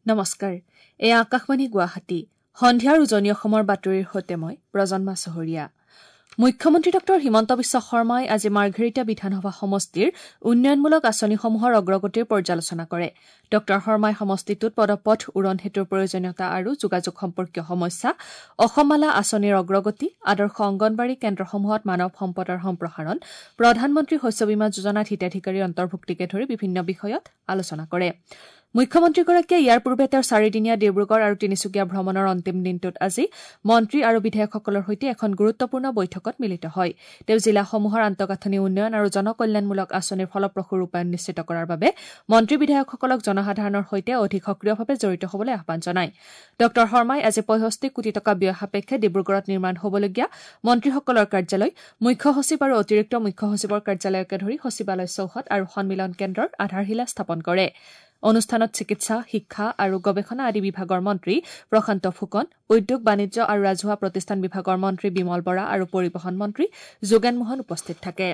নমস্কাৰ এই আকাশবাণী গুৱাহাটী সন্ধিয়াৰ উজনি অসমৰ বাতৰিৰ সৈতে মই প্ৰজন্মা চহৰীয়া মুখ্যমন্ত্ৰী ডক্টৰ হিমন্ত বিশ্ব শৰ্মাই আজি মাৰ্ঘেৰিটা বিধানসভা সমষ্টিৰ উন্নয়নমূলক আঁচনিসমূহৰ অগ্ৰগতিৰ পৰ্যালোচনা কৰে ডক্টৰ শৰ্মাই সমষ্টিটোত পদপথ উৰণ হেতুৰ প্ৰয়োজনীয়তা আৰু যোগাযোগ সম্পৰ্কীয় সমস্যা অসমমালা আঁচনিৰ অগ্ৰগতি আদৰ্শ অংগনবাড়ী কেন্দ্ৰসমূহত মানৱ সম্পদৰ সম্প্ৰসাৰণ প্ৰধানমন্ত্ৰী শস্য বীমা যোজনাত হিতাধিকাৰীৰ অন্তৰ্ভুক্তিকে ধৰি বিভিন্ন বিষয়ত আলোচনা কৰে মুখ্যমন্ত্ৰীগৰাকীয়ে ইয়াৰ পূৰ্বে তেওঁৰ 4দিনীয়া ডিব্ৰুগড় আৰু তিনিচুকীয়া ভ্ৰমণৰ অন্তিম দিনটোত আজি মন্ত্ৰী আৰু বিধায়কসকলৰ সৈতে এখন গুৰুত্বপূৰ্ণ বৈঠকত মিলিত হয় তেওঁ জিলাসমূহৰ আন্তঃগাঁথনি উন্নয়ন আৰু জনকল্যাণমূলক আঁচনিৰ ফলপ্ৰসূ ৰূপায়ণ নিশ্চিত কৰাৰ বাবে মন্ত্ৰী বিধায়কসকলক জনসাধাৰণৰ সৈতে অধিক সক্ৰিয়ভাৱে জড়িত হ'বলৈ আহ্বান জনায় ডক্টৰ শৰ্মাই আজি 65 কোটি টকা ব্যয় সাপেক্ষে ডিব্ৰুগড়ত নিৰ্মাণ হ'বলগীয়া মন্ত্ৰীসকলৰ কাৰ্যালয় মুখ্য সচিব আৰু অতিৰিক্ত মুখ্য সচিবৰ কাৰ্যালয়কে ধৰি সচিবালয় চৌহদ আৰু সন্মিলন কেন্দ্ৰৰ আধাৰশিলা স্থাপন কৰে অনুষ্ঠানত চিকিৎসা শিক্ষা আৰু গৱেষণা আদি বিভাগৰ মন্ত্ৰী প্ৰশান্ত ফুকন উদ্যোগ বাণিজ্য আৰু ৰাজহুৱা প্ৰতিষ্ঠান বিভাগৰ মন্ত্ৰী বিমল বৰা আৰু পৰিবহণ মন্ত্ৰী যোগেন মোহন উপস্থিত থাকে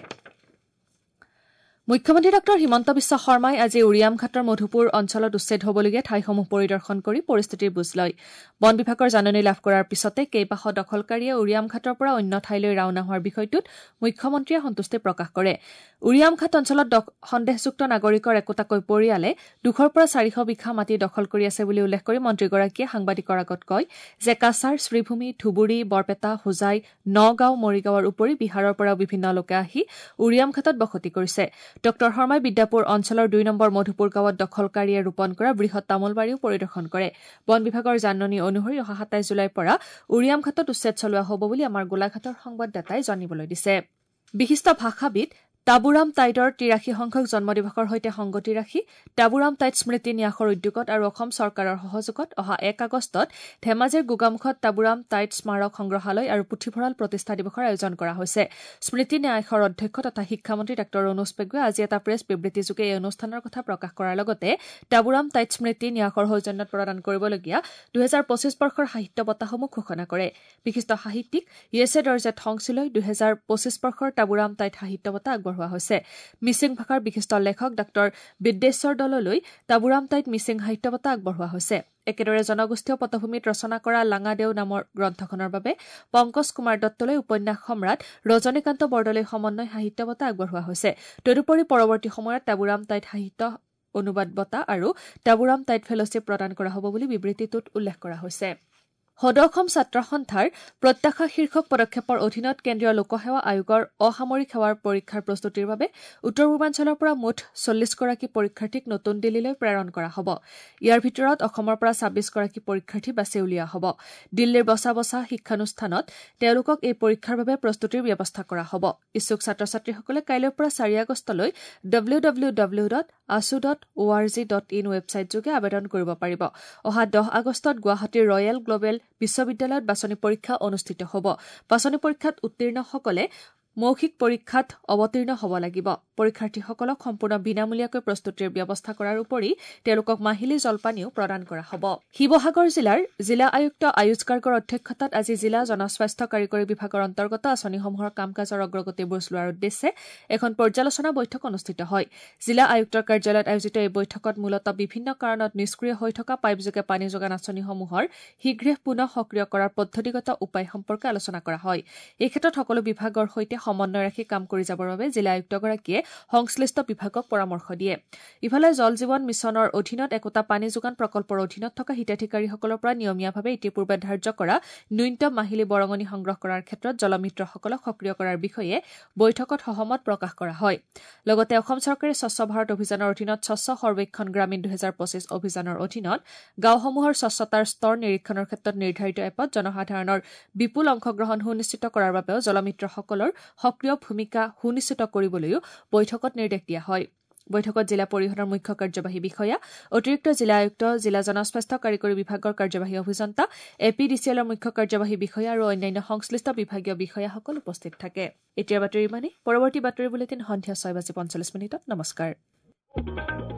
মুখ্যমন্ত্ৰী ডক্টৰ হিমন্ত বিশ্ব শৰ্মাই আজি উৰিয়ামঘাটৰ মধুপুৰ অঞ্চলত উচ্ছেদ হ'বলগীয়া ঠাইসমূহ পৰিদৰ্শন কৰি পৰিস্থিতিৰ বুজ লয় বন বিভাগৰ জাননী লাভ কৰাৰ পিছতে কেইবাশ দখলকাৰীয়ে উৰিয়ামঘাটৰ পৰা অন্য ঠাইলৈ ৰাওনা হোৱাৰ বিষয়টোত মুখ্যমন্ত্ৰীয়ে সন্তুষ্টি প্ৰকাশ কৰে উৰিয়ামঘাট অঞ্চলত সন্দেহযুক্ত নাগৰিকৰ একোটাকৈ পৰিয়ালে 200 পৰা 400 বিঘা মাটি দখল কৰি আছে বুলি উল্লেখ কৰি মন্ত্ৰীগৰাকীয়ে সাংবাদিকৰ আগত কয় যে কাছাৰ শ্ৰীভূমি ধুবুৰী বৰপেটা হোজাই নগাঁও মৰিগাঁৱৰ উপৰি বিহাৰৰ পৰা বিভিন্ন লোকে আহি উৰিয়ামঘাটত বসতি কৰিছে ডক্টৰ শৰ্মাই বিদ্যাপুৰ অঞ্চলৰ 2 নম্বৰ মধুপুৰ গাঁৱত দখলকাৰীয়ে ৰোপণ কৰা বৃহৎ তামোলবাৰীও পৰিদৰ্শন কৰে বন বিভাগৰ জাননী অনুসৰি অহা 27 জুলাইৰ পৰা উৰিয়ামঘাটত উচ্ছেদ চলোৱা হ'ব বুলি আমাৰ গোলাঘাটৰ সংবাদদাতাই জানিবলৈ দিছে বিশিষ্ট ভাষাবিদ টাবুৰাম টাইডৰ 83 সংখ্যক জন্মদিৱসৰ সৈতে সংগতি ৰাখি টাবুৰাম টাইড স্মৃতি ন্যাসৰ উদ্যোগত আৰু অসম চৰকাৰৰ সহযোগত অহা 1 আগষ্টত ধেমাজিৰ গোগামুখত টাবুৰাম টাইড স্মাৰক সংগ্ৰহালয় আৰু পুথিভঁৰাল প্ৰতিষ্ঠা দিৱসৰ আয়োজন কৰা হৈছে স্মৃতি ন্যাসৰ অধ্যক্ষ তথা শিক্ষামন্ত্ৰী ডক্টৰ অনুজ পেগুৱে আজি এটা প্ৰেছ বিবৃতিযোগে এই অনুষ্ঠানৰ কথা প্ৰকাশ কৰাৰ লগতে টাবুৰাম টাইড স্মৃতি ন্যাসৰ সৌজন্যত প্ৰদান কৰিবলগীয়া 2025 বৰ্ষৰ সাহিত্য বঁটাসমূহ ঘোষণা কৰে বিশিষ্ট সাহিত্যিক য়েছে দৰ্জে থংছিলৈ 2025 বৰ্ষৰ টাবুৰাম টাইড সাহিত্য বঁটা হোৱা হৈছে মিচিং ভাষাৰ বিশিষ্ট লেখক ডক্টৰ বিদ্যেশ্বৰ দললৈ টাবুৰাম টাইড মিচিং সাহিত্য বঁটা আগবঢ়োৱা হৈছে একেদৰে জনগোষ্ঠীয় পটভূমিত ৰচনা কৰা লাঙাদেউ নামৰ গ্ৰন্থখনৰ বাবে পংকজ কুমাৰ দত্তলৈ উপন্যাস সম্ৰাট ৰজনীকান্ত বৰদলৈ সমন্বয় সাহিত্য বঁটা আগবঢ়োৱা হৈছে তদুপৰি পৰৱৰ্তী সময়ত টাবুৰাম টাইড সাহিত্য অনুবাদ বঁটা আৰু টাবুৰাম টাইড ফেলোশ্বিপ প্ৰদান কৰা হ'ব বুলি বিবৃতিটোত উল্লেখ কৰা হৈছে সদৌ-অসম ছাত্ৰ সন্থাৰ প্ৰত্যাশা শীৰ্ষক পদক্ষেপৰ অধীনত কেন্দ্ৰীয় লোকসেৱা আয়োগৰ অসামৰিক সেৱাৰ পৰীক্ষাৰ প্ৰস্তুতিৰ বাবে উত্তৰ পূৰ্বাঞ্চলৰ পৰা মুঠ 40 গৰাকী পৰীক্ষাৰ্থীক নতুন দিল্লীলৈ প্ৰেৰণ কৰা হ'ব ইয়াৰ ভিতৰত অসমৰ পৰা 26 গৰাকী পৰীক্ষাৰ্থী বাছি উলিওৱা হ'ব দিল্লীৰ বছা শিক্ষানুষ্ঠানত তেওঁলোকক এই পৰীক্ষাৰ বাবে প্ৰস্তুতিৰ ব্যৱস্থা কৰা হ'ব ইচ্ছুক ছাত্ৰ-ছাত্ৰীসকলে কাইলৈৰ পৰা 4 আগষ্টলৈ www.asu.org.in ৱেবছাইট যোগে আবেদন কৰিব পাৰিব অহা 10 আগষ্টত গুৱাহাটীৰ ৰয়েল গ্লোবেল বিশ্ববিদ্যালয়ত বাছনি পৰীক্ষা অনুষ্ঠিত হ'ব বাছনি পৰীক্ষাত উত্তীৰ্ণসকলে মৌখিক পৰীক্ষাত অৱতীৰ্ণ হ'ব লাগিব পৰীক্ষাৰ্থীসকলক সম্পূৰ্ণ বিনামূলীয়াকৈ প্ৰস্তুতিৰ ব্যৱস্থা কৰাৰ উপৰি তেওঁলোকক মাহিলী জলপানিও প্ৰদান কৰা হ'ব শিৱসাগৰ জিলাৰ জিলা আয়ুক্ত আয়ুষ গাৰ্গৰ অধ্যক্ষতাত আজি জিলা জনস্বাস্থ্য কাৰিকৰী বিভাগৰ অন্তৰ্গত আঁচনিসমূহৰ কাম-কাজৰ অগ্ৰগতিৰ বুজ লোৱাৰ উদ্দেশ্যে এখন পৰ্যালোচনা বৈঠক অনুষ্ঠিত হয় জিলা আয়ুক্তৰ কাৰ্যালয়ত আয়োজিত এই বৈঠকত মূলতঃ বিভিন্ন কাৰণত নিষ্ক্ৰিয় হৈ থকা পাইপযোগে পানী যোগান আঁচনিসমূহৰ শীঘ্ৰে পুনৰ সক্ৰিয় কৰাৰ পদ্ধতিগত উপায় সম্পৰ্কে আলোচনা কৰা হয় এই ক্ষেত্ৰত সকলো বিভাগৰ সৈতে সমন্বয় ৰাখি কাম কৰি যাবৰ বাবে জিলা আয়ুক্তগৰাকীয়ে সংশ্লিষ্ট বিভাগক পৰামৰ্শ দিয়ে ইফালে জল জীৱন মিছনৰ অধীনত একোটা পানী যোগান প্ৰকল্পৰ অধীনত থকা হিতাধিকাৰীসকলৰ পৰা নিয়মীয়াভাৱে ইতিপূৰ্বে ধাৰ্য কৰা ন্যূনতম মাহিলী বৰঙণি সংগ্ৰহ কৰাৰ ক্ষেত্ৰত জলমিত্ৰসকলক সক্ৰিয় কৰাৰ বিষয়ে বৈঠকত সহমত প্ৰকাশ কৰা হয় লগতে অসম চৰকাৰে স্বচ্ছ ভাৰত অভিযানৰ অধীনত স্বচ্ছ সৰ্বেক্ষণ গ্ৰামীণ 2025 অভিযানৰ অধীনত গাঁওসমূহৰ স্বচ্ছতাৰ স্তৰ নিৰীক্ষণৰ ক্ষেত্ৰত নিৰ্ধাৰিত এপত জনসাধাৰণৰ বিপুল অংশগ্ৰহণ সুনিশ্চিত কৰাৰ বাবেও জলমিত্ৰসকলৰ সক্ৰিয় ভূমিকা সুনিশ্চিত কৰিবলৈও বৈঠকত নিৰ্দেশ দিয়া হয় বৈঠকত জিলা পৰিষদৰ মুখ্য কাৰ্যবাহী বিষয়া অতিৰিক্ত জিলা আয়ুক্ত জিলা জনস্বাস্থ্য কাৰিকৰী বিভাগৰ কাৰ্যবাহী অভিযন্তা এপিডিচিএলৰ মুখ্য কাৰ্যবাহী বিষয়া আৰু অন্যান্য সংশ্লিষ্ট বিভাগীয় বিষয়াসকল উপস্থিত থাকে এতিয়াৰ বাতৰি ইমানেই পৰৱৰ্তী বাতৰি বুলেটিন সন্ধিয়া 6:45 নমস্কাৰ